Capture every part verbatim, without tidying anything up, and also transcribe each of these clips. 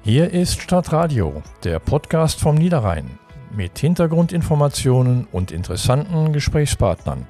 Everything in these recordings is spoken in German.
Hier ist Stadtradio, der Podcast vom Niederrhein mit Hintergrundinformationen und interessanten Gesprächspartnern.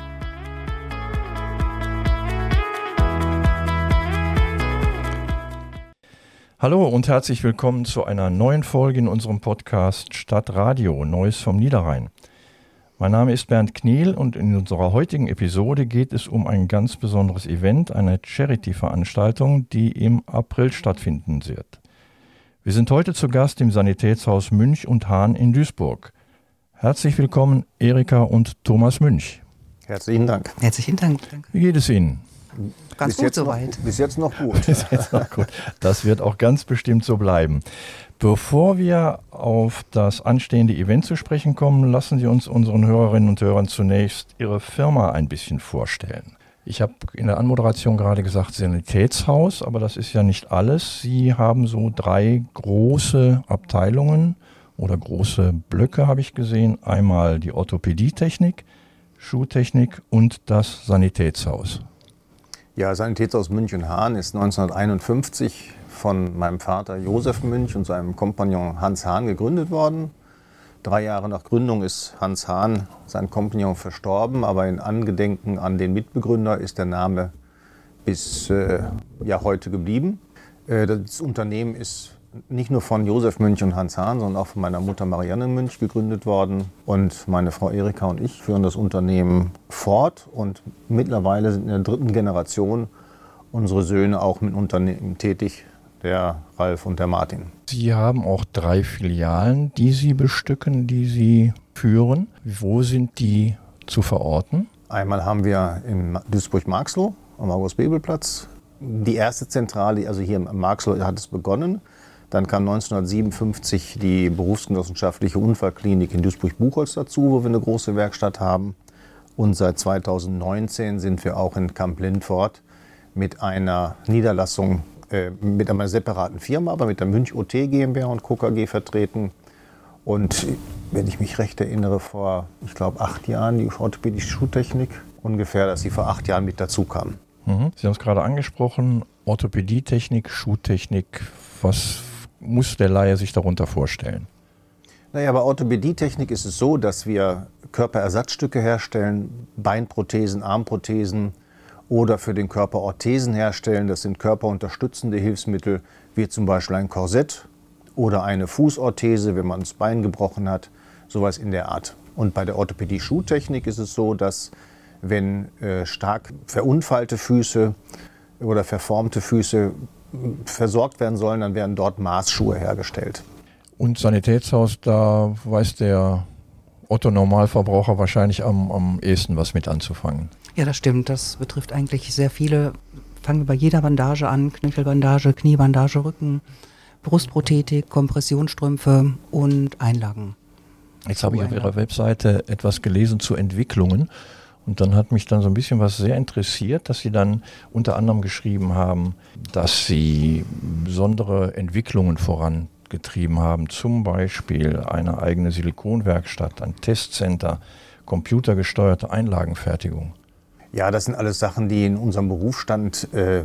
Hallo und herzlich willkommen zu einer neuen Folge in unserem Podcast Stadtradio, Neues vom Niederrhein. Mein Name ist Bernd Kniel und in unserer heutigen Episode geht es um ein ganz besonderes Event, eine Charity-Veranstaltung, die im April stattfinden wird. Wir sind heute zu Gast im Sanitätshaus Münch und Hahn in Duisburg. Herzlich willkommen, Erika und Thomas Münch. Herzlichen Dank. Herzlichen Dank. Danke. Wie geht es Ihnen? Ganz bis gut soweit. Bis jetzt noch gut. Bis jetzt noch gut. Das wird auch ganz bestimmt so bleiben. Bevor wir auf das anstehende Event zu sprechen kommen, lassen Sie uns unseren Hörerinnen und Hörern zunächst Ihre Firma ein bisschen vorstellen. Ich habe in der Anmoderation gerade gesagt Sanitätshaus, aber das ist ja nicht alles. Sie haben so drei große Abteilungen oder große Blöcke, habe ich gesehen. Einmal die Orthopädietechnik, Schuhtechnik und das Sanitätshaus. Ja, Sanitätshaus Münch und Hahn ist neunzehnhunderteinundfünfzig von meinem Vater Josef Münch und seinem Kompagnon Hans Hahn gegründet worden. Drei Jahre nach Gründung ist Hans Hahn, sein Kompagnon, verstorben, aber in Angedenken an den Mitbegründer ist der Name bis äh, ja, heute geblieben. Äh, das Unternehmen ist nicht nur von Josef Münch und Hans Hahn, sondern auch von meiner Mutter Marianne Münch gegründet worden. Und meine Frau Erika und ich führen das Unternehmen fort. Und mittlerweile sind in der dritten Generation unsere Söhne auch mit Unternehmen tätig, der Ralf und der Martin. Sie haben auch drei Filialen, die Sie bestücken, die Sie führen. Wo sind die zu verorten? Einmal haben wir in Duisburg-Marxloh am August-Bebel-Platz die erste Zentrale, also hier im Marxloh hat es begonnen. Dann kam neunzehnhundertsiebenundfünfzig die berufsgenossenschaftliche Unfallklinik in Duisburg-Buchholz dazu, wo wir eine große Werkstatt haben. Und seit zweitausendneunzehn sind wir auch in Kamp-Lindfort mit einer Niederlassung, äh, mit einer separaten Firma, aber mit der Münch O T GmbH und Co. K G vertreten. Und wenn ich mich recht erinnere, vor, ich glaube, acht Jahren die orthopädische Schuhtechnik ungefähr, dass sie vor acht Jahren mit dazu kam. Mhm. Sie haben es gerade angesprochen, Orthopädietechnik, Schuhtechnik, was muss der Laie sich darunter vorstellen? Naja, bei Orthopädietechnik ist es so, dass wir Körperersatzstücke herstellen, Beinprothesen, Armprothesen oder für den Körper Orthesen herstellen. Das sind körperunterstützende Hilfsmittel, wie zum Beispiel ein Korsett oder eine Fußorthese, wenn man das Bein gebrochen hat, sowas in der Art. Und bei der Orthopädie-Schuhtechnik ist es so, dass wenn äh, stark verunfallte Füße oder verformte Füße versorgt werden sollen, dann werden dort Maßschuhe hergestellt. Und Sanitätshaus, da weiß der Otto-Normalverbraucher wahrscheinlich am, am ehesten was mit anzufangen. Ja, das stimmt. Das betrifft eigentlich sehr viele. Fangen wir bei jeder Bandage an. Knöchelbandage, Kniebandage, Rücken, Brustprothetik, Kompressionsstrümpfe und Einlagen. Jetzt habe ich auf Ihrer Webseite etwas gelesen zu Entwicklungen. Und dann hat mich dann so ein bisschen was sehr interessiert, dass Sie dann unter anderem geschrieben haben, dass Sie besondere Entwicklungen vorangetrieben haben. Zum Beispiel eine eigene Silikonwerkstatt, ein Testcenter, computergesteuerte Einlagenfertigung. Ja, das sind alles Sachen, die in unserem Berufsstand äh,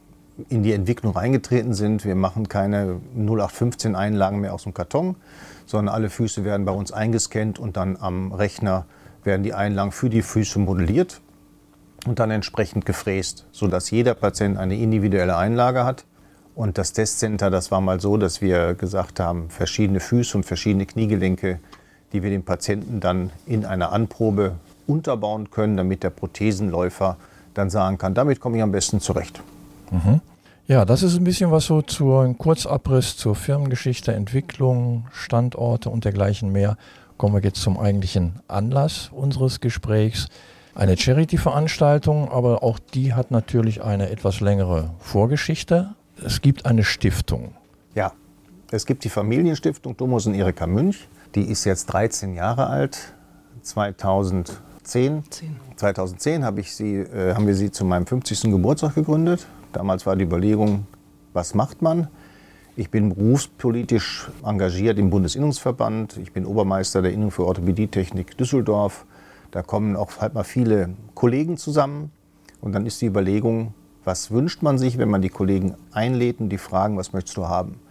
in die Entwicklung reingetreten sind. Wir machen keine null acht fünfzehn Einlagen mehr aus dem Karton, sondern alle Füße werden bei uns eingescannt und dann am Rechner werden die Einlagen für die Füße modelliert und dann entsprechend gefräst, sodass jeder Patient eine individuelle Einlage hat. Und das Testcenter, das war mal so, dass wir gesagt haben, verschiedene Füße und verschiedene Kniegelenke, die wir dem Patienten dann in einer Anprobe unterbauen können, damit der Prothesenläufer dann sagen kann, damit komme ich am besten zurecht. Mhm. Ja, das ist ein bisschen was so zur Kurzabriss zur Firmengeschichte, Entwicklung, Standorte und dergleichen mehr. Kommen wir jetzt zum eigentlichen Anlass unseres Gesprächs. Eine Charity-Veranstaltung, aber auch die hat natürlich eine etwas längere Vorgeschichte. Es gibt eine Stiftung. Ja, es gibt die Familienstiftung Thomas und Erika Münch. Die ist jetzt dreizehn Jahre alt. zweitausendzehn, zweitausendzehn habe ich sie, äh, haben wir sie zu meinem fünfzigsten Geburtstag gegründet. Damals war die Überlegung, was macht man? Ich bin berufspolitisch engagiert im Bundesinnungsverband. Ich bin Obermeister der Innung für Orthopädietechnik Düsseldorf. Da kommen auch halt mal viele Kollegen zusammen. Und dann ist die Überlegung, was wünscht man sich, wenn man die Kollegen einlädt und die fragen, was möchtest du haben?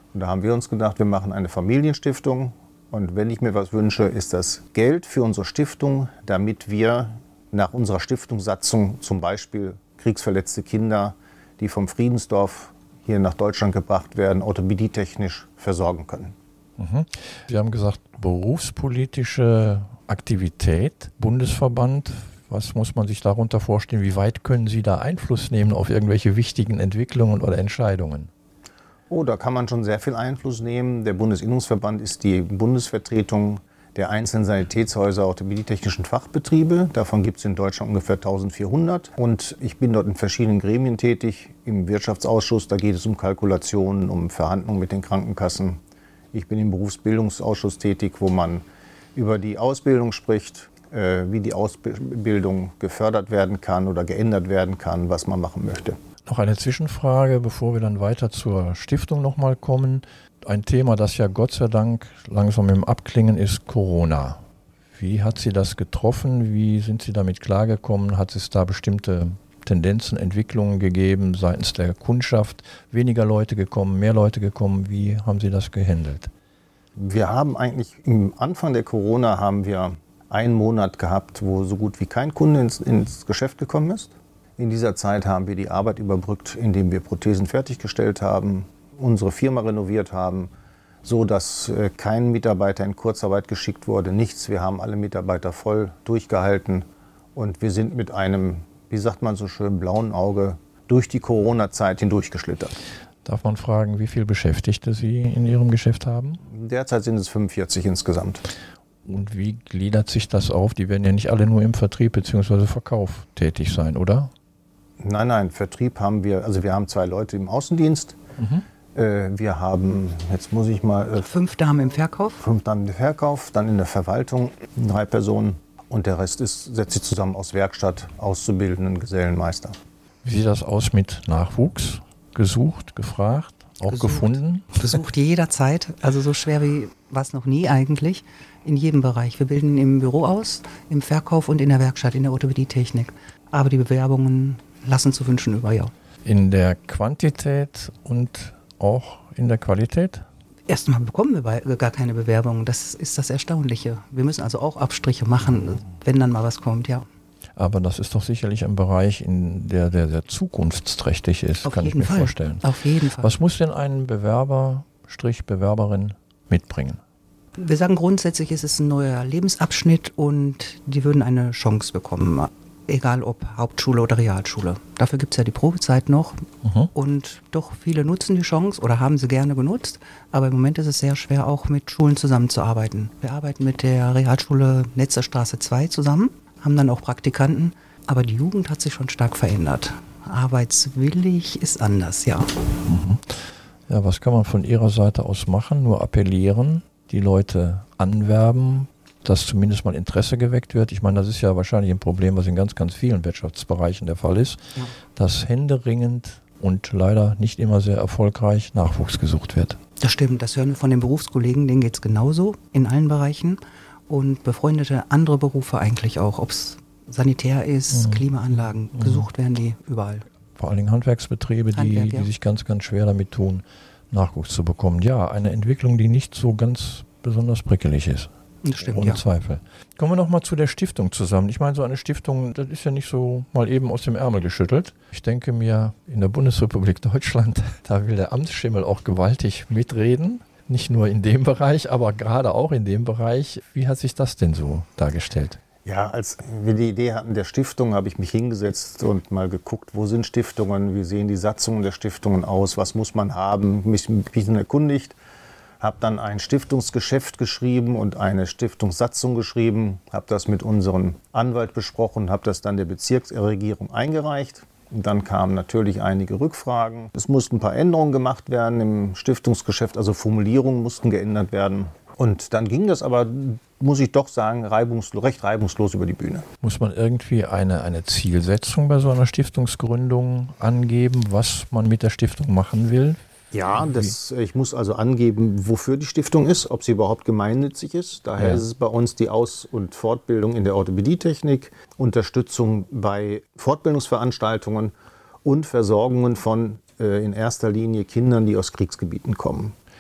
Und da haben wir uns gedacht, wir machen eine Familienstiftung. Und wenn ich mir was wünsche, ist das Geld für unsere Stiftung, damit wir nach unserer Stiftungssatzung zum Beispiel kriegsverletzte Kinder, die vom Friedensdorf hier nach Deutschland gebracht werden, orthopädietechnisch versorgen können. Mhm. Sie haben gesagt, berufspolitische Aktivität, Bundesverband. Was muss man sich darunter vorstellen? Wie weit können Sie da Einfluss nehmen auf irgendwelche wichtigen Entwicklungen oder Entscheidungen? Oh, da kann man schon sehr viel Einfluss nehmen. Der Bundesinnungsverband ist die Bundesvertretung der einzelnen Sanitätshäuser orthopädietechnischen Fachbetriebe. Davon gibt es in Deutschland ungefähr eintausendvierhundert. Und ich bin dort in verschiedenen Gremien tätig. Im Wirtschaftsausschuss, da geht es um Kalkulationen, um Verhandlungen mit den Krankenkassen. Ich bin im Berufsbildungsausschuss tätig, wo man über die Ausbildung spricht, äh, wie die Ausbildung gefördert werden kann oder geändert werden kann, was man machen möchte. Noch eine Zwischenfrage, bevor wir dann weiter zur Stiftung nochmal kommen. Ein Thema, das ja Gott sei Dank langsam im Abklingen ist, Corona. Wie hat Sie das getroffen? Wie sind Sie damit klargekommen? Hat es da bestimmte Tendenzen, Entwicklungen gegeben seitens der Kundschaft? Weniger Leute gekommen, mehr Leute gekommen? Wie haben Sie das gehandelt? Wir haben eigentlich am Anfang der Corona haben wir einen Monat gehabt, wo so gut wie kein Kunde ins, ins Geschäft gekommen ist. In dieser Zeit haben wir die Arbeit überbrückt, indem wir Prothesen fertiggestellt haben, unsere Firma renoviert haben, so dass äh, kein Mitarbeiter in Kurzarbeit geschickt wurde, nichts. Wir haben alle Mitarbeiter voll durchgehalten und wir sind mit einem, wie sagt man so schön, blauen Auge durch die Corona-Zeit hindurchgeschlittert. Darf man fragen, wie viele Beschäftigte Sie in Ihrem Geschäft haben? Derzeit sind es fünfundvierzig insgesamt. Und wie gliedert sich das auf? Die werden ja nicht alle nur im Vertrieb bzw. Verkauf tätig sein, oder? Nein, nein, Vertrieb haben wir, also wir haben zwei Leute im Außendienst. Mhm. Äh, wir haben, jetzt muss ich mal... Äh, fünf Damen im Verkauf. Fünf Damen im Verkauf, dann in der Verwaltung drei Personen. Und der Rest ist, setzt sich zusammen aus Werkstatt, Auszubildenden, Gesellenmeister. Wie sieht das aus mit Nachwuchs? Gesucht, gefragt, auch Gesucht. Gefunden? Gesucht jederzeit, also so schwer wie war es noch nie eigentlich, in jedem Bereich. Wir bilden im Büro aus, im Verkauf und in der Werkstatt, in der Orthopädietechnik. Aber die Bewerbungen lassen zu wünschen über, ja. In der Quantität und auch in der Qualität? Erstmal bekommen wir gar keine Bewerbungen, das ist das Erstaunliche. Wir müssen also auch Abstriche machen, wenn dann mal was kommt, ja. Aber das ist doch sicherlich ein Bereich, in der, der sehr zukunftsträchtig ist, Auf kann ich jeden mir Fall. vorstellen. Auf jeden Fall. Was muss denn ein Bewerber, Strich Bewerberin mitbringen? Wir sagen grundsätzlich, ist es ein neuer Lebensabschnitt und die würden eine Chance bekommen, egal ob Hauptschule oder Realschule. Dafür gibt es ja die Probezeit noch mhm. und doch viele nutzen die Chance oder haben sie gerne genutzt, aber im Moment ist es sehr schwer, auch mit Schulen zusammenzuarbeiten. Wir arbeiten mit der Realschule Netzerstraße zwei zusammen, haben dann auch Praktikanten, aber die Jugend hat sich schon stark verändert. Arbeitswillig ist anders, ja. Mhm. Ja, was kann man von Ihrer Seite aus machen? Nur appellieren, die Leute anwerben, dass zumindest mal Interesse geweckt wird. Ich meine, das ist ja wahrscheinlich ein Problem, was in ganz, ganz vielen Wirtschaftsbereichen der Fall ist, ja. dass händeringend und leider nicht immer sehr erfolgreich Nachwuchs gesucht wird. Das stimmt, das hören wir von den Berufskollegen, denen geht es genauso in allen Bereichen. Und befreundete andere Berufe eigentlich auch, ob es sanitär ist, mhm. Klimaanlagen, mhm. gesucht werden die überall. Vor allen Dingen Handwerksbetriebe, Handwerk, die, ja. die sich ganz, ganz schwer damit tun, Nachwuchs zu bekommen. Ja, eine Entwicklung, die nicht so ganz besonders prickelig ist. Das stimmt, Ohne ja. Zweifel. Kommen wir nochmal zu der Stiftung zusammen. Ich meine, so eine Stiftung, das ist ja nicht so mal eben aus dem Ärmel geschüttelt. Ich denke mir, in der Bundesrepublik Deutschland, da will der Amtsschimmel auch gewaltig mitreden. Nicht nur in dem Bereich, aber gerade auch in dem Bereich. Wie hat sich das denn so dargestellt? Ja, als wir die Idee hatten der Stiftung, habe ich mich hingesetzt und mal geguckt, wo sind Stiftungen, wie sehen die Satzungen der Stiftungen aus, was muss man haben, mich ein bisschen erkundigt. Habe dann ein Stiftungsgeschäft geschrieben und eine Stiftungssatzung geschrieben, habe das mit unserem Anwalt besprochen, habe das dann der Bezirksregierung eingereicht. Und dann kamen natürlich einige Rückfragen. Es mussten ein paar Änderungen gemacht werden im Stiftungsgeschäft, also Formulierungen mussten geändert werden. Und dann ging das aber, muss ich doch sagen, reibungslos, recht reibungslos über die Bühne. Muss man irgendwie eine, eine Zielsetzung bei so einer Stiftungsgründung angeben, was man mit der Stiftung machen will? Ja, das, ich muss also angeben, wofür die Stiftung ist, ob sie überhaupt gemeinnützig ist. Daher ja. ist es bei uns die Aus- und Fortbildung in der Orthopädietechnik, Unterstützung bei Fortbildungsveranstaltungen und Versorgungen von äh, in erster Linie Kindern, die aus Kriegsgebieten kommen.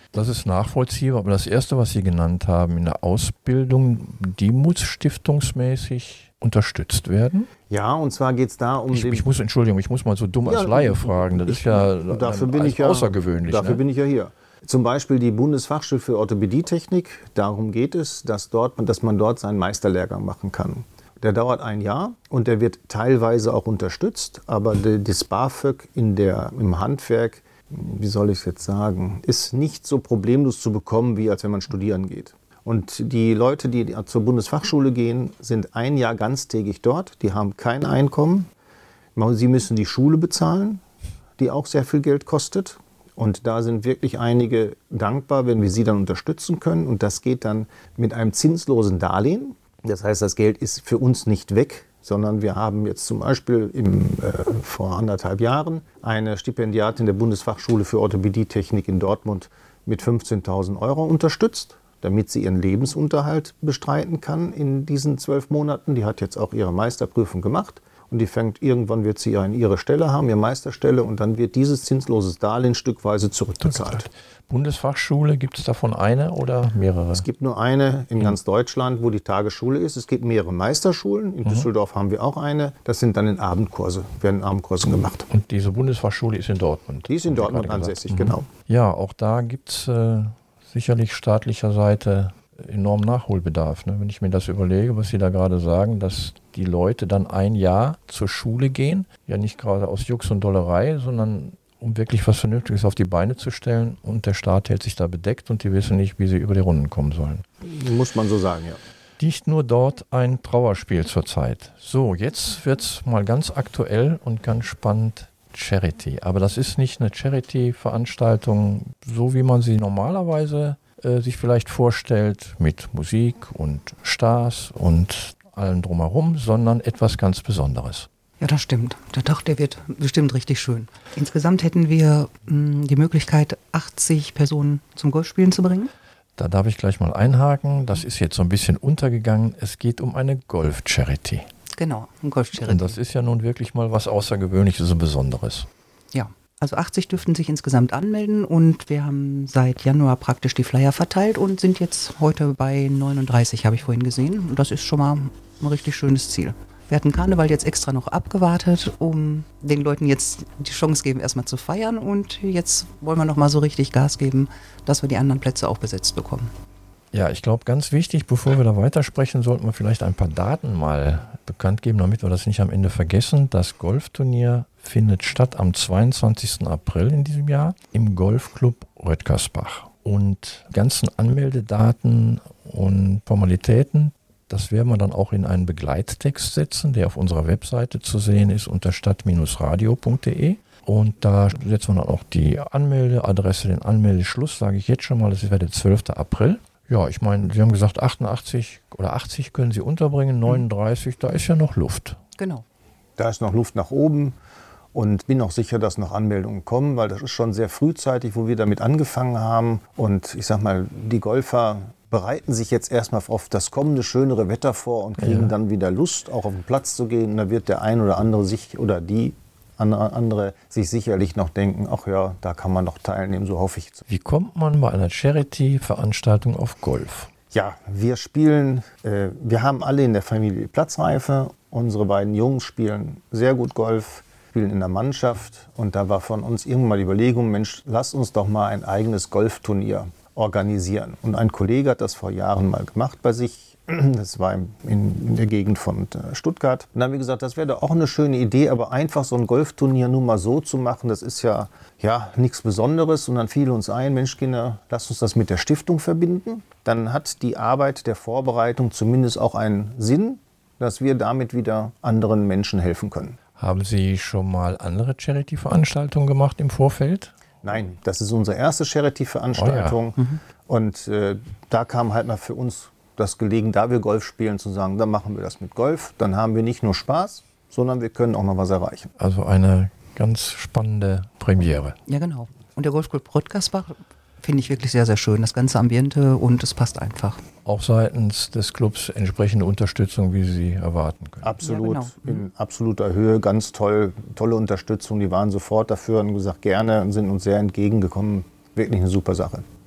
Das ist nachvollziehbar, aber das Erste, was Sie genannt haben in der Ausbildung, die muss stiftungsmäßig unterstützt werden? Ja, und zwar geht es da um Ich, den... ich muss, Entschuldigung, ich muss mal so dumm als Ja, Laie fragen. Das ist ja dafür ähm, bin ich ja, außergewöhnlich. Dafür ne? bin ich ja hier. Zum Beispiel die Bundesfachschule für Orthopädietechnik. Darum geht es, dass, dort, dass man dort seinen Meisterlehrgang machen kann. Der dauert ein Jahr und der wird teilweise auch unterstützt. Aber de, das BAföG in der, im Handwerk, wie soll ich es jetzt sagen, ist nicht so problemlos zu bekommen, wie als wenn man studieren geht. Und die Leute, die zur Bundesfachschule gehen, sind ein Jahr ganztägig dort. Die haben kein Einkommen. Sie müssen die Schule bezahlen, die auch sehr viel Geld kostet. Und da sind wirklich einige dankbar, wenn wir sie dann unterstützen können. Und das geht dann mit einem zinslosen Darlehen. Das heißt, das Geld ist für uns nicht weg, sondern wir haben jetzt zum Beispiel im, äh, vor anderthalb Jahren eine Stipendiatin der Bundesfachschule für Orthopädietechnik in Dortmund mit fünfzehntausend Euro unterstützt, damit sie ihren Lebensunterhalt bestreiten kann in diesen zwölf Monaten. Die hat jetzt auch ihre Meisterprüfung gemacht. Und die fängt, irgendwann wird sie ja ihre Stelle haben, ihre Meisterstelle, und dann wird dieses zinsloses Darlehen stückweise zurückbezahlt. Bundesfachschule, gibt es davon eine oder mehrere? Es gibt nur eine in ganz Deutschland, wo die Tagesschule ist. Es gibt mehrere Meisterschulen. In mhm. Düsseldorf haben wir auch eine. Das sind dann in Abendkurse, werden Abendkurse gemacht. Und diese Bundesfachschule ist in Dortmund? Die ist in Dortmund ansässig, mhm. genau. Ja, auch da gibt es äh, sicherlich staatlicher Seite enorm Nachholbedarf. Ne? Wenn ich mir das überlege, was Sie da gerade sagen, dass die Leute dann ein Jahr zur Schule gehen, ja nicht gerade aus Jux und Dollerei, sondern um wirklich was Vernünftiges auf die Beine zu stellen, und der Staat hält sich da bedeckt und die wissen nicht, wie sie über die Runden kommen sollen. Muss man so sagen, ja. Nicht nur dort ein Trauerspiel zurzeit. So, jetzt wird es mal ganz aktuell und ganz spannend. Charity. Aber das ist nicht eine Charity-Veranstaltung, so wie man sie normalerweise äh, sich vielleicht vorstellt, mit Musik und Stars und allem drumherum, sondern etwas ganz Besonderes. Ja, das stimmt. Der Tag, der wird bestimmt richtig schön. Insgesamt hätten wir mh, die Möglichkeit, achtzig Personen zum Golfspielen zu bringen. Da darf ich gleich mal einhaken. Das ist jetzt so ein bisschen untergegangen. Es geht um eine Golf-Charity. Genau, ein Golf-Charity. Und das ist ja nun wirklich mal was Außergewöhnliches und Besonderes. Ja, also achtzig dürften sich insgesamt anmelden, und wir haben seit Januar praktisch die Flyer verteilt und sind jetzt heute bei neununddreißig, habe ich vorhin gesehen. Und das ist schon mal ein richtig schönes Ziel. Wir hatten Karneval jetzt extra noch abgewartet, um den Leuten jetzt die Chance geben, erstmal zu feiern. Und jetzt wollen wir noch mal so richtig Gas geben, dass wir die anderen Plätze auch besetzt bekommen. Ja, ich glaube, ganz wichtig, bevor wir da weitersprechen, sollten wir vielleicht ein paar Daten mal bekannt geben, damit wir das nicht am Ende vergessen. Das Golfturnier findet statt am zweiundzwanzigsten April in diesem Jahr im Golfclub Röttgersbach. Und ganzen Anmeldedaten und Formalitäten, das werden wir dann auch in einen Begleittext setzen, der auf unserer Webseite zu sehen ist unter stadt Bindestrich radio punkt de. Und da setzen wir dann auch die Anmeldeadresse, den Anmeldeschluss, sage ich jetzt schon mal, das ist der zwölften April. Ja, ich meine, Sie haben gesagt, achtundachtzig oder achtzig können Sie unterbringen, neununddreißig, da ist ja noch Luft. Genau. Da ist noch Luft nach oben, und bin auch sicher, dass noch Anmeldungen kommen, weil das ist schon sehr frühzeitig, wo wir damit angefangen haben. Und ich sag mal, die Golfer bereiten sich jetzt erstmal auf das kommende schönere Wetter vor und kriegen ja. dann wieder Lust, auch auf den Platz zu gehen. Und da wird der ein oder andere sich oder die andere sich sicherlich noch denken, ach ja, da kann man noch teilnehmen, so hoffe ich. Wie kommt man bei einer Charity-Veranstaltung auf Golf? Ja, wir spielen, äh, wir haben alle in der Familie Platzreife. Unsere beiden Jungs spielen sehr gut Golf, spielen in der Mannschaft. Und da war von uns irgendwann mal die Überlegung, Mensch, lass uns doch mal ein eigenes Golfturnier organisieren. Und ein Kollege hat das vor Jahren mal gemacht bei sich. Das war in, in der Gegend von Stuttgart. Und dann haben wir gesagt, das wäre doch auch eine schöne Idee, aber einfach so ein Golfturnier nur mal so zu machen, das ist ja, ja nichts Besonderes. Und dann fiel uns ein, Mensch Kinder, lasst uns das mit der Stiftung verbinden. Dann hat die Arbeit der Vorbereitung zumindest auch einen Sinn, dass wir damit wieder anderen Menschen helfen können. Haben Sie schon mal andere Charity-Veranstaltungen gemacht im Vorfeld? Nein, das ist unsere erste Charity-Veranstaltung. Oh ja. mhm. Und äh, da kam halt mal für uns das gelegen, da wir Golf spielen, zu sagen, dann machen wir das mit Golf. Dann haben wir nicht nur Spaß, sondern wir können auch noch was erreichen. Also eine ganz spannende Premiere. Ja, genau. Und der Golfclub Röttgersbach finde ich wirklich sehr, sehr schön. Das ganze Ambiente, und es passt einfach. Auch seitens des Clubs entsprechende Unterstützung, wie Sie erwarten können. Absolut, ja, genau. in absoluter Höhe, ganz toll, tolle Unterstützung. Die waren sofort dafür und gesagt, gerne, und sind uns sehr entgegengekommen. Wirklich eine super Sache.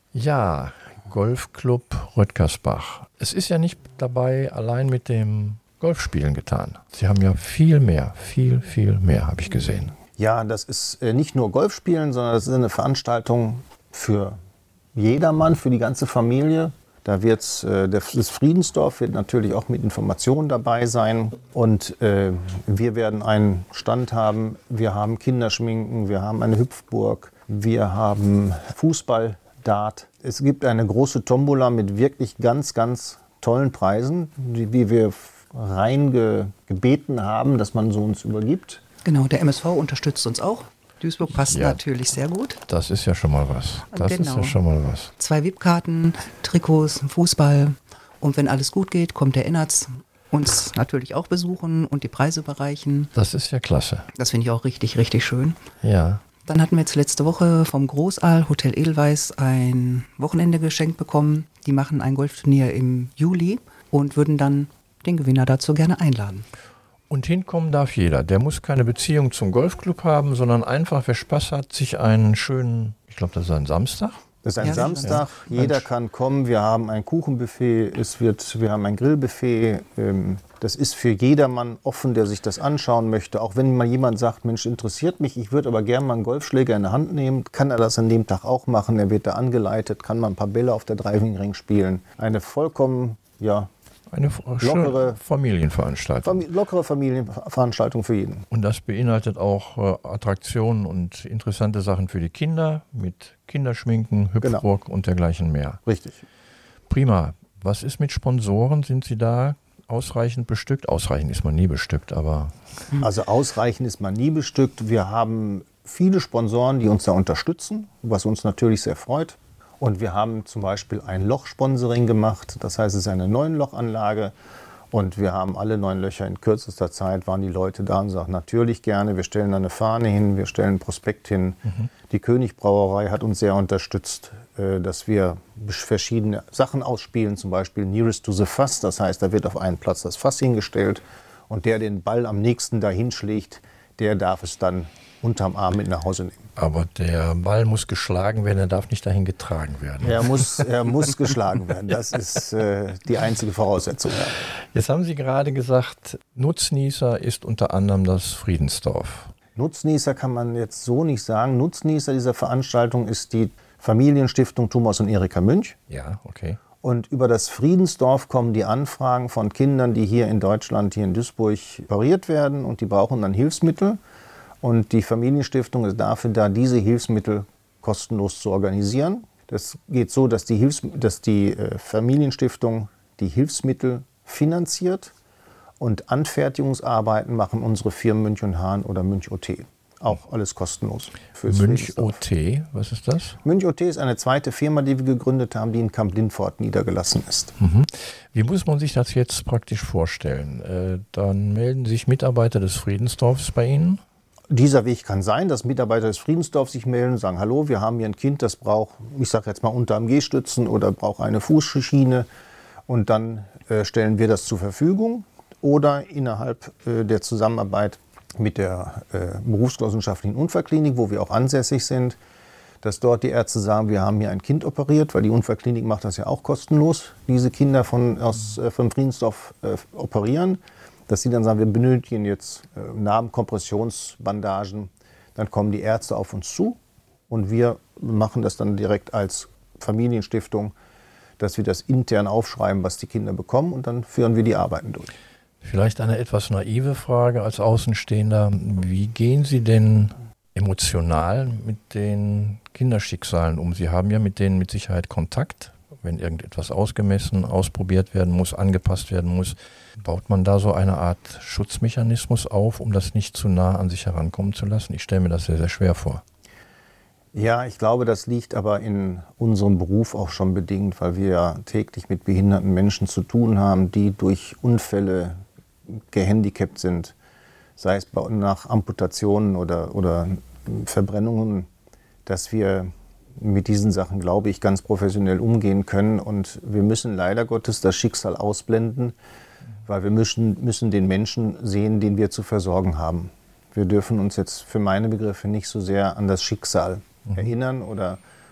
Ja, Golfclub Röttgersbach. Es ist ja nicht dabei allein mit dem Golfspielen getan. Sie haben ja viel mehr, viel, viel mehr, habe ich gesehen. Ja, das ist äh, nicht nur Golfspielen, sondern das ist eine Veranstaltung für jedermann, für die ganze Familie. Da wird äh, das Friedensdorf wird natürlich auch mit Informationen dabei sein. Und äh, wir werden einen Stand haben. Wir haben Kinderschminken, wir haben eine Hüpfburg, wir haben Fußball, Dart. Es gibt eine große Tombola mit wirklich ganz, ganz tollen Preisen, die, die wir reingebeten haben, dass man so uns übergibt. Genau, der M S V unterstützt uns auch. Duisburg passt Ja. natürlich sehr gut. Das ist ja schon mal was. Das Genau. ist ja schon mal was. Zwei V I P-Karten, Trikots, Fußball. Und wenn alles gut geht, kommt der Innerz uns natürlich auch besuchen und die Preise überreichen. Das ist ja klasse. Das finde ich auch richtig, richtig schön. Ja. Dann hatten wir jetzt letzte Woche vom Großaal Hotel Edelweiss ein Wochenende geschenkt bekommen. Die machen ein Golfturnier im Juli und würden dann den Gewinner dazu gerne einladen. Und hinkommen darf jeder. Der muss keine Beziehung zum Golfclub haben, sondern einfach, wer Spaß hat, sich einen schönen, ich glaube, das ist ein Samstag. Das ist ein Ja, Samstag, ja. jeder Mensch. kann kommen. Wir haben ein Kuchenbuffet, es wird, wir haben ein Grillbuffet. Ähm, Das ist für jedermann offen, der sich das anschauen möchte. Auch wenn mal jemand sagt, Mensch, interessiert mich, ich würde aber gerne mal einen Golfschläger in der Hand nehmen, kann er das an dem Tag auch machen. Er wird da angeleitet, kann mal ein paar Bälle auf der Driving Range spielen. Eine vollkommen, ja, Eine schöne Lockere- Familienveranstaltung. Fam- lockere Familienveranstaltung für jeden. Und das beinhaltet auch äh, Attraktionen und interessante Sachen für die Kinder mit Kinderschminken, Hüpfburg und dergleichen mehr. Richtig. Prima. Was ist mit Sponsoren? Sind Sie da ausreichend bestückt? Ausreichend ist man nie bestückt, aber Also ausreichend ist man nie bestückt. Wir haben viele Sponsoren, die uns da unterstützen, was uns natürlich sehr freut. Und wir haben zum Beispiel ein Lochsponsoring gemacht. Das heißt, es ist eine Neun-Loch-Anlage. Und wir haben alle neun Löcher in kürzester Zeit, waren die Leute da und sagten, natürlich gerne, wir stellen da eine Fahne hin, wir stellen einen Prospekt hin. Mhm. Die König-Brauerei hat uns sehr unterstützt, äh, dass wir verschiedene Sachen ausspielen, zum Beispiel Nearest to the Fass. Das heißt, da wird auf einen Platz das Fass hingestellt und der den Ball am nächsten dahin schlägt, der darf es dann unterm Arm mit nach Hause nehmen. aber der Ball muss geschlagen werden, er darf nicht dahin getragen werden. Er muss, er muss geschlagen werden. Das ist äh, die einzige Voraussetzung. Ja. Jetzt haben Sie gerade gesagt, Nutznießer ist unter anderem das Friedensdorf. Nutznießer kann man jetzt so nicht sagen. Nutznießer dieser Veranstaltung ist die Familienstiftung Thomas und Erika Münch. Ja, okay. Und über das Friedensdorf kommen die Anfragen von Kindern, die hier in Deutschland, hier in Duisburg operiert werden und die brauchen dann Hilfsmittel. Und die Familienstiftung ist dafür da, diese Hilfsmittel kostenlos zu organisieren. Das geht so, dass die, Hilfs- dass die äh, Familienstiftung die Hilfsmittel finanziert und Anfertigungsarbeiten machen unsere Firmen Münch und Hahn oder Münch O T. Auch alles kostenlos. Fürs Münch O Friedensdorf. T, was ist das? Münch O T ist eine zweite Firma, die wir gegründet haben, die in Kamp-Lindfort niedergelassen ist. Mhm. Wie muss man sich das jetzt praktisch vorstellen? Äh, dann melden sich Mitarbeiter des Friedensdorfs bei Ihnen? Dieser Weg kann sein, dass Mitarbeiter des Friedensdorfs sich melden und sagen, hallo, wir haben hier ein Kind, das braucht, ich sage jetzt mal Unter-A M G-Stützen oder braucht eine Fußschiene. Und dann äh, stellen wir das zur Verfügung. Oder innerhalb äh, der Zusammenarbeit mit der äh, berufsgenossenschaftlichen Unfallklinik, wo wir auch ansässig sind, dass dort die Ärzte sagen, wir haben hier ein Kind operiert, weil die Unfallklinik macht das ja auch kostenlos, diese Kinder von, aus, äh, von Friedensdorf äh, operieren. Dass sie dann sagen, wir benötigen jetzt äh, Narbenkompressionsbandagen, dann kommen die Ärzte auf uns zu und wir machen das dann direkt als Familienstiftung, dass wir das intern aufschreiben, was die Kinder bekommen und dann führen wir die Arbeiten durch. Vielleicht eine etwas naive Frage als Außenstehender. Wie gehen Sie denn emotional mit den Kinderschicksalen um? Sie haben ja mit denen mit Sicherheit Kontakt. Wenn irgendetwas ausgemessen, ausprobiert werden muss, angepasst werden muss, baut man da so eine Art Schutzmechanismus auf, um das nicht zu nah an sich herankommen zu lassen? Ich stelle mir das sehr, sehr schwer vor. Ja, ich glaube, das liegt aber in unserem Beruf auch schon bedingt, weil wir ja täglich mit behinderten Menschen zu tun haben, die durch Unfälle gehandicapt sind, sei es nach Amputationen oder, oder Verbrennungen, dass wir mit diesen Sachen, glaube ich, ganz professionell umgehen können. Und wir müssen leider Gottes das Schicksal ausblenden, weil wir müssen, müssen den Menschen sehen, den wir zu versorgen haben. Wir dürfen uns jetzt für meine Begriffe nicht so sehr an das Schicksal mhm. erinnern oder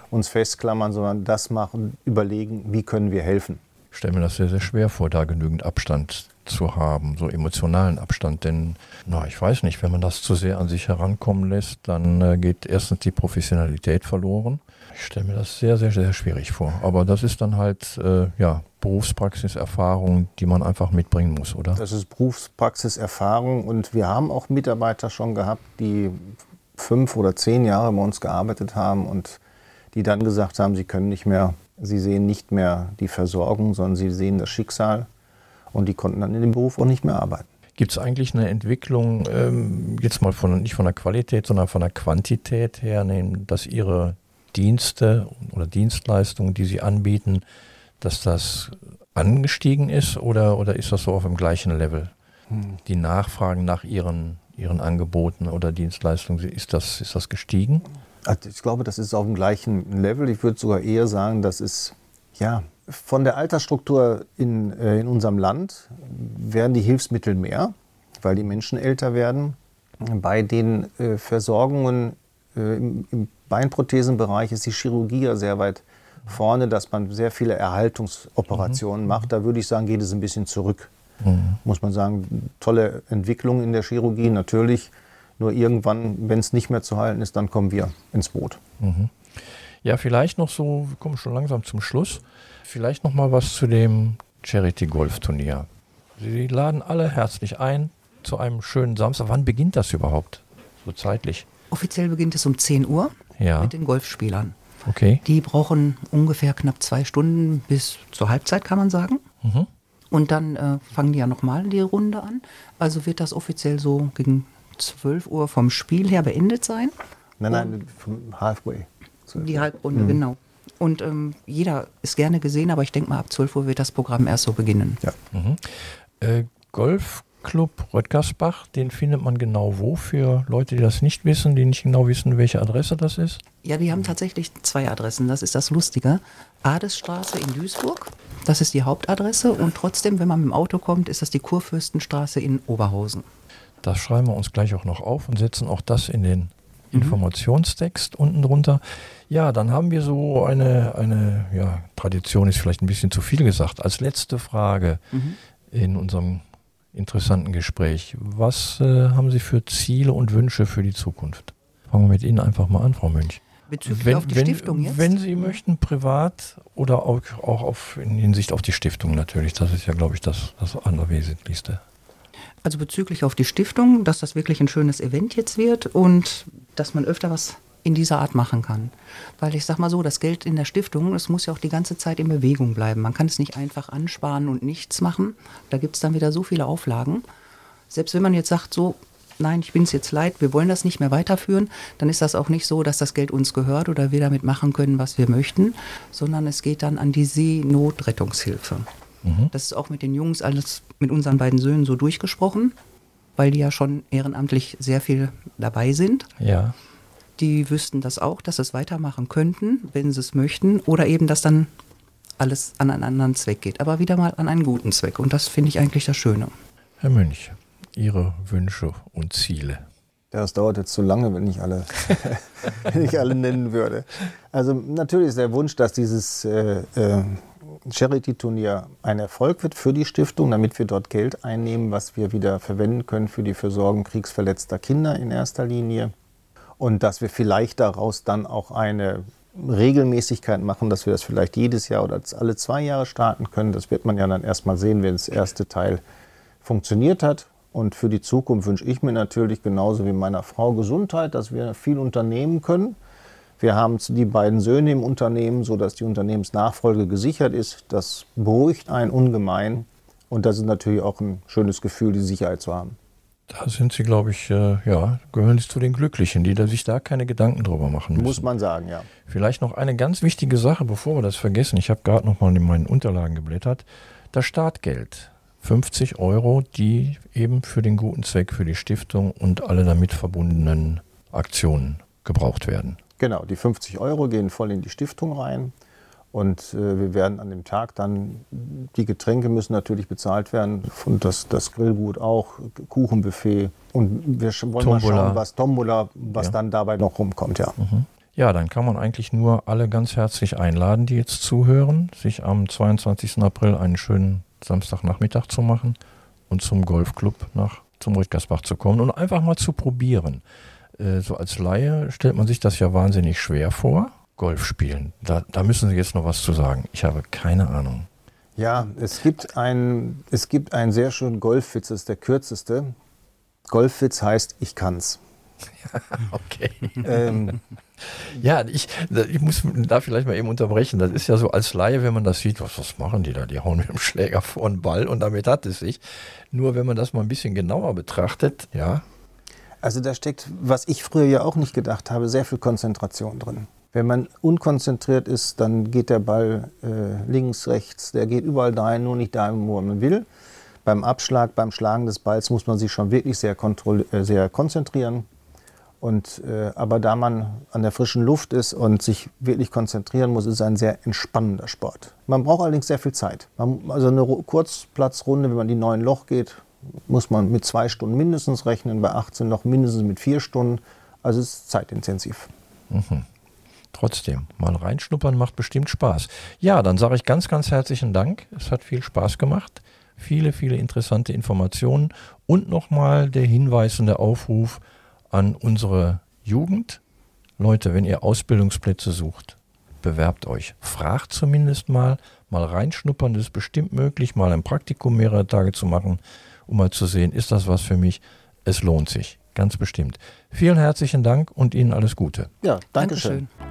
uns festklammern, sondern das machen, überlegen, wie können wir helfen. Ich stelle mir das sehr, sehr schwer vor, da genügend Abstand zu haben, so emotionalen Abstand, denn na, ich weiß nicht, wenn man das zu sehr an sich herankommen lässt, dann äh, geht erstens die Professionalität verloren. Ich stelle mir das sehr, sehr, sehr schwierig vor, aber das ist dann halt äh, ja, Berufspraxiserfahrung, die man einfach mitbringen muss, oder? Das ist Berufspraxiserfahrung und wir haben auch Mitarbeiter schon gehabt, die fünf oder zehn Jahre bei uns gearbeitet haben und die dann gesagt haben, sie können nicht mehr, sie sehen nicht mehr die Versorgung, sondern sie sehen das Schicksal und die konnten dann in dem Beruf auch nicht mehr arbeiten. Gibt es eigentlich eine Entwicklung, ähm, jetzt mal von, nicht von der Qualität, sondern von der Quantität her, dass Ihre Dienste oder Dienstleistungen, die Sie anbieten, dass das angestiegen ist oder, oder ist das so auf dem gleichen Level? Hm. Die Nachfragen nach Ihren, Ihren Angeboten oder Dienstleistungen, ist das, ist das gestiegen? Also ich glaube, das ist auf dem gleichen Level. Ich würde sogar eher sagen, das ist, ja, von der Altersstruktur in, äh, in unserem Land werden die Hilfsmittel mehr, weil die Menschen älter werden. Bei den äh, Versorgungen äh, im, im Beinprothesenbereich ist die Chirurgie ja sehr weit vorne, dass man sehr viele Erhaltungsoperationen mhm. macht. Da würde ich sagen, geht es ein bisschen zurück. Mhm. Muss man sagen, tolle Entwicklung in der Chirurgie, natürlich. Nur irgendwann, wenn es nicht mehr zu halten ist, dann kommen wir ins Boot. Mhm. Ja, vielleicht noch so, wir kommen schon langsam zum Schluss, vielleicht noch mal was zu dem Charity-Golf-Turnier. Sie laden alle herzlich ein zu einem schönen Samstag. Wann beginnt das überhaupt, so zeitlich? Offiziell beginnt es um zehn Uhr ja. mit den Golfspielern. Okay. Die brauchen ungefähr knapp zwei Stunden bis zur Halbzeit, kann man sagen. Mhm. Und dann äh, fangen die ja nochmal die Runde an. Also wird das offiziell so gegen zwölf Uhr vom Spiel her beendet sein. Nein, nein, vom Halfway. Die Halbrunde, mhm. genau. Und ähm, jeder ist gerne gesehen, aber ich denke mal, ab zwölf Uhr wird das Programm erst so beginnen. Ja. Mhm. Äh, Golfclub Röttgersbach, den findet man genau wo für Leute, die das nicht wissen, die nicht genau wissen, welche Adresse das ist? Ja, die haben tatsächlich zwei Adressen. Das ist das Lustige. Adesstraße in Duisburg, das ist die Hauptadresse. Und trotzdem, wenn man mit dem Auto kommt, ist das die Kurfürstenstraße in Oberhausen. Das schreiben wir uns gleich auch noch auf und setzen auch das in den Informationstext unten drunter. Ja, dann haben wir so eine, eine ja, Tradition, ist vielleicht ein bisschen zu viel gesagt. Als letzte Frage mhm. in unserem interessanten Gespräch. Was äh, haben Sie für Ziele und Wünsche für die Zukunft? Fangen wir mit Ihnen einfach mal an, Frau Münch. Bezüglich wenn, auf die wenn, Stiftung jetzt? Wenn Sie möchten, privat oder auch, auch auf, in Hinsicht auf die Stiftung natürlich. Das ist ja, glaube ich, das, das Allerwesentlichste. Also bezüglich auf die Stiftung, dass das wirklich ein schönes Event jetzt wird und dass man öfter was in dieser Art machen kann. Weil ich sag mal so, das Geld in der Stiftung, es muss ja auch die ganze Zeit in Bewegung bleiben. Man kann es nicht einfach ansparen und nichts machen. Da gibt es dann wieder so viele Auflagen. Selbst wenn man jetzt sagt, so, nein, ich bin es jetzt leid, wir wollen das nicht mehr weiterführen, dann ist das auch nicht so, dass das Geld uns gehört oder wir damit machen können, was wir möchten, sondern es geht dann an die Seenotrettungshilfe. Mhm. Das ist auch mit den Jungs alles mit unseren beiden Söhnen so durchgesprochen, weil die ja schon ehrenamtlich sehr viel dabei sind. Ja. Die wüssten das auch, dass sie es weitermachen könnten, wenn sie es möchten, oder eben, dass dann alles an einen anderen Zweck geht, aber wieder mal an einen guten Zweck. Und das finde ich eigentlich das Schöne. Herr Münch, Ihre Wünsche und Ziele? Ja, das dauert jetzt zu lange, wenn ich alle, wenn ich alle nennen würde. Also natürlich ist der Wunsch, dass dieses äh, äh, Charity-Turnier ein Erfolg wird für die Stiftung, damit wir dort Geld einnehmen, was wir wieder verwenden können für die Versorgung kriegsverletzter Kinder in erster Linie. Und dass wir vielleicht daraus dann auch eine Regelmäßigkeit machen, dass wir das vielleicht jedes Jahr oder alle zwei Jahre starten können. Das wird man ja dann erstmal sehen, wenn das erste Teil funktioniert hat. Und für die Zukunft wünsche ich mir natürlich genauso wie meiner Frau Gesundheit, dass wir viel unternehmen können. Wir haben die beiden Söhne im Unternehmen, sodass die Unternehmensnachfolge gesichert ist. Das beruhigt einen ungemein. Und das ist natürlich auch ein schönes Gefühl, die Sicherheit zu haben. Da sind Sie, glaube ich, äh, ja, gehören Sie zu den Glücklichen, die da sich da keine Gedanken drüber machen müssen. Muss man sagen, ja. Vielleicht noch eine ganz wichtige Sache, bevor wir das vergessen. Ich habe gerade noch mal in meinen Unterlagen geblättert. Das Startgeld, fünfzig Euro, die eben für den guten Zweck, für die Stiftung und alle damit verbundenen Aktionen gebraucht werden. Genau, die fünfzig Euro gehen voll in die Stiftung rein. Und äh, wir werden an dem Tag dann, die Getränke müssen natürlich bezahlt werden und das, das Grillgut auch, Kuchenbuffet. Und wir wollen Tombola. mal schauen, was Tombola, was ja. dann dabei noch rumkommt. Ja. Mhm. Ja, dann kann man eigentlich nur alle ganz herzlich einladen, die jetzt zuhören, sich am zweiundzwanzigsten April einen schönen Samstagnachmittag zu machen und zum Golfclub nach zum Rütgersbach zu kommen und einfach mal zu probieren. Äh, so als Laie stellt man sich das ja wahnsinnig schwer vor. Golf spielen, da, da müssen Sie jetzt noch was zu sagen. Ich habe keine Ahnung. Ja, es gibt ein, es gibt einen sehr schönen Golfwitz, das ist der kürzeste. Golfwitz heißt, ich kann's. Okay. Ähm, ja, ich, ich muss da vielleicht mal eben unterbrechen. Das ist ja so als Laie, wenn man das sieht, was, was machen die da? Die hauen mit dem Schläger vor den Ball und damit hat es sich. Nur wenn man das mal ein bisschen genauer betrachtet, ja. Also da steckt, was ich früher ja auch nicht gedacht habe, sehr viel Konzentration drin. Wenn man unkonzentriert ist, dann geht der Ball äh, links, rechts, der geht überall dahin, nur nicht dahin, wo man will. Beim Abschlag, beim Schlagen des Balls muss man sich schon wirklich sehr, äh, sehr konzentrieren. Und, äh, aber da man an der frischen Luft ist und sich wirklich konzentrieren muss, ist es ein sehr entspannender Sport. Man braucht allerdings sehr viel Zeit. Man, also eine Kurzplatzrunde, wenn man die neun Loch geht, muss man mit zwei Stunden mindestens rechnen, bei achtzehn Loch mindestens mit vier Stunden. Also es ist zeitintensiv. Mhm. Trotzdem, mal reinschnuppern macht bestimmt Spaß. Ja, dann sage ich ganz, ganz herzlichen Dank. Es hat viel Spaß gemacht. Viele, viele interessante Informationen. Und nochmal der Hinweis und der Aufruf an unsere Jugend. Leute, wenn ihr Ausbildungsplätze sucht, bewerbt euch. Fragt zumindest mal, mal reinschnuppern. Das ist bestimmt möglich, mal ein Praktikum mehrere Tage zu machen, um mal zu sehen, ist das was für mich? Es lohnt sich, ganz bestimmt. Vielen herzlichen Dank und Ihnen alles Gute. Ja, danke schön.